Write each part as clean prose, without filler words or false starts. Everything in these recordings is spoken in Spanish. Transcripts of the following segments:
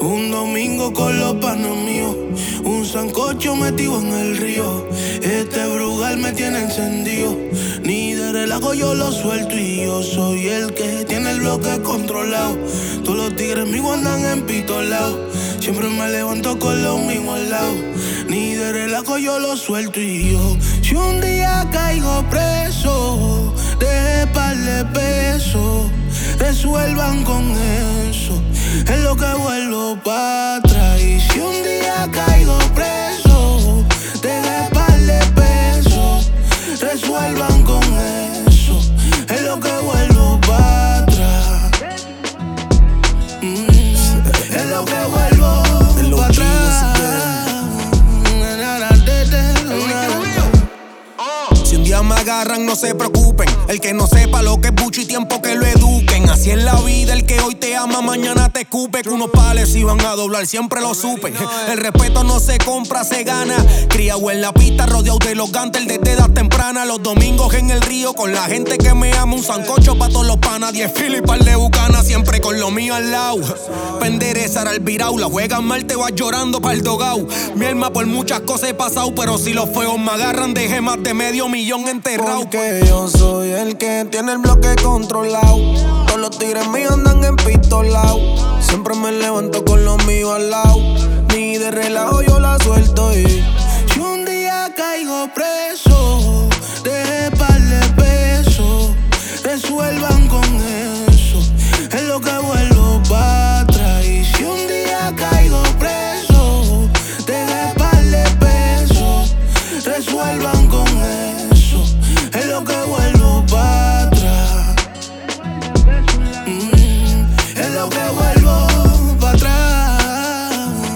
Un domingo con los panas míos, un sancocho metido en el río. Este Brugal me tiene encendido, ni de relajo yo lo suelto. Y yo soy el que tiene el bloque controlado. Todos los tigres míos andan en pistolao. Siempre me levanto con los mismos al lado, ni de relajo yo lo suelto. Y yo, si un día caigo preso, deje par de pesos, resuelvan con eso, es lo que vuelvo pa' atrás. Y si un día caigo preso, deje par de pesos, resuelvan con eso, es lo que vuelvo pa' atrás. Es lo que vuelvo pa' atrás. Si un día me agarran, no se preocupen. El que no sepa lo que es bucho y tiempo que lo eduquen. Así es la vida, el que hoy te ama, mañana te escupe. Que unos pales iban a doblar, siempre lo supe. El respeto no se compra, se gana. Criado en la pista, rodeado de los gantes desde edad temprana. Los domingos en el río, con la gente que me ama. Un sancocho pa' todos los panas, 10 filas y par de bucanas. Siempre con lo mío al lado. Penderezar al virao, la juegan mal, te vas llorando pa'l dogao. Mi alma por muchas cosas he pasado, pero si los feos me agarran, dejé más de medio millón enterrado. Porque yo soy el que tiene el bloque controlado. Todos los tigres míos andan en pistolao. Siempre me levanto con lo mío al lado, ni de relajo yo la suelto. Y si un día caigo preso, deje par de pesos, resuelvan con eso, es lo que vuelvo pa' atrás. Y si un día caigo preso, deje par de pesos, resuelvan con eso, es lo que vuelvo pa' atrás. Es lo que vuelvo pa' atrás.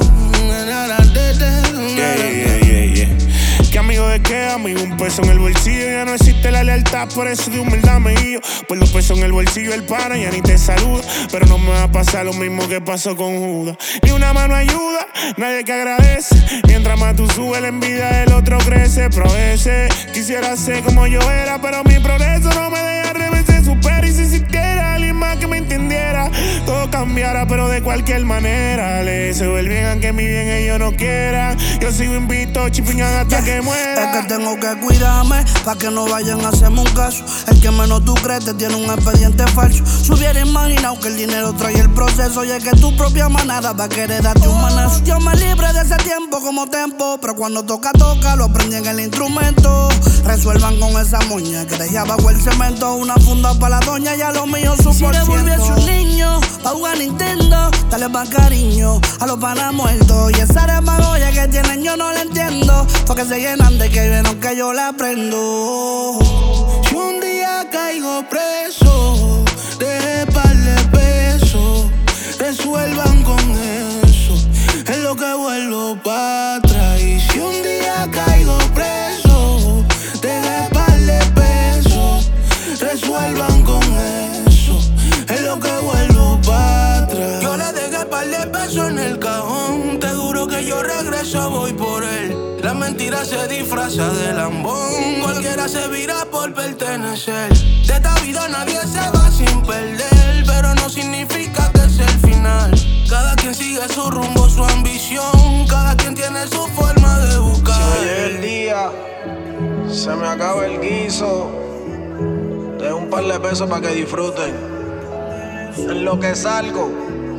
¿Qué amigo de qué? Amigo, un peso en el bolsillo. Ya no existe la lealtad, por eso de humildad me guío. Pues los pesos en el bolsillo, el pana ya ni te saluda. Pero no me va a pasar lo mismo que pasó con Judas. Ni una mano ayuda, nadie que agradece. Mientras más tú subes, la envidia del otro crece. Pero a veces quisiera ser como yo era, pero mi progreso no me deja reverse. Supera y si existiera alguien más que me entendiera, todo cambiara, pero de cualquier manera. Le deseo el bien aunque mi bien ellos no quieran. Yo sigo invicto, chipiñán hasta que muera. Es que tengo que cuidarme pa' que no vayan a hacerme un caso. El que menos tú crees te tiene un expediente falso. Se hubiera imaginado que el dinero trae el proceso, y es que tu propia manada va a querer darte un manazo. Yo me libre de ese tiempo como tempo, pero cuando toca, lo aprendí en el instrumento. Resuelvan con esa moña que dejé abajo el cemento. Una funda pa' la doña, ya lo mío su por ciento. Si devolviese un niño pa' jugar Nintendo, dale más cariño a los panas muertos. Y esa demagogia que tienen yo no la entiendo, porque se llenan de que vieron que yo la aprendo. Si un día caigo preso, deje par de pesos, resuelvan con eso, es lo que vuelvo pa' atrás. Y si un día caigo preso, deje par de pesos, resuelvan con eso, es lo que vuelvo pa' atrás. Yo le dejé par de pesos en el cajón, te juro que yo regreso, voy por él. La mentira se disfraza de lambón, cualquiera se vira por pertenecer. De esta vida nadie se va sin perder, pero no significa que es el final. Cada quien sigue su rumbo, su ambición, cada quien tiene su forma de buscar. si me llega el día, se me acaba el guiso, dejo un par de pesos para que disfruten. En lo que salgo,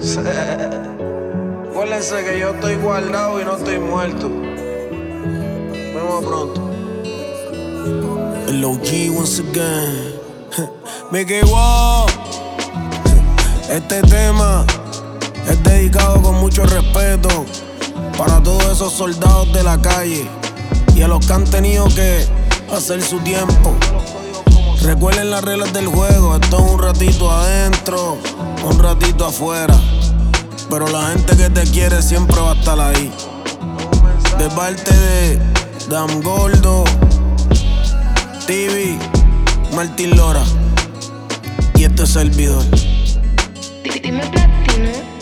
acuérdense que yo estoy guardado y no estoy muerto. Nos vemos pronto. El OG once again. Me quedo. Este tema es dedicado con mucho respeto para todos esos soldados de la calle y a los que han tenido que hacer su tiempo. Recuerden las reglas del juego. Esto es un ratito adentro, un ratito afuera, pero la gente que te quiere siempre va a estar ahí. De parte de Dam Gordo, TV, Martín Lora y este servidor. Dime platino.